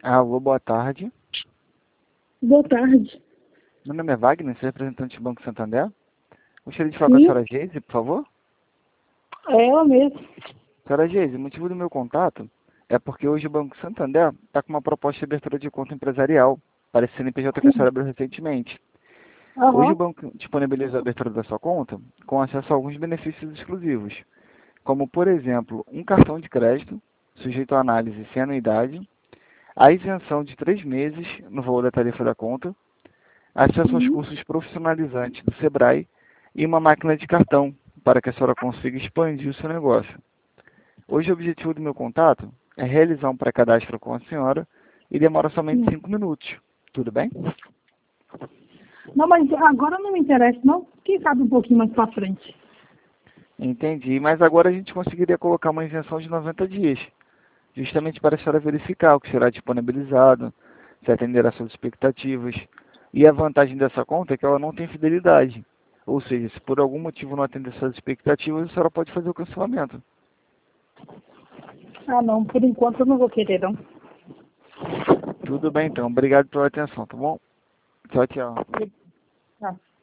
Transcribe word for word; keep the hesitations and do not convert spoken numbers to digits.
Alô, boa tarde. Boa tarde. Meu nome é Wagner, sou representante do Banco Santander. Gostaria de falar com a Sim, senhora Geise, por favor. é ela mesmo. Senhora Geise, o motivo do meu contato é porque hoje o Banco Santander está com uma proposta de abertura de conta empresarial para esse C N P J que a senhora abriu recentemente. Hoje o Aham. banco disponibiliza a abertura da sua conta com acesso a alguns benefícios exclusivos, como, por exemplo, um cartão de crédito, sujeito à análise sem anuidade, a isenção de três meses no valor da tarifa da conta, acesso aos Uhum. cursos profissionalizantes do Sebrae e uma máquina de cartão para que a senhora consiga expandir o seu negócio. Hoje o objetivo do meu contato é realizar um pré-cadastro com a senhora e demora somente Sim. cinco minutos. Tudo bem? Não, mas agora não me interessa, não. Quem sabe um pouquinho mais pra frente. Entendi, mas agora a gente conseguiria colocar uma isenção de noventa dias, justamente para a senhora verificar o que será disponibilizado, se atenderá às suas expectativas. E a vantagem dessa conta é que ela não tem fidelidade. Ou seja, se por algum motivo não atender às suas expectativas, a senhora pode fazer o cancelamento. Ah, não. Por enquanto eu não vou querer, não. Tudo bem, então. Obrigado pela atenção, tá bom? Tchau, tchau. Tá.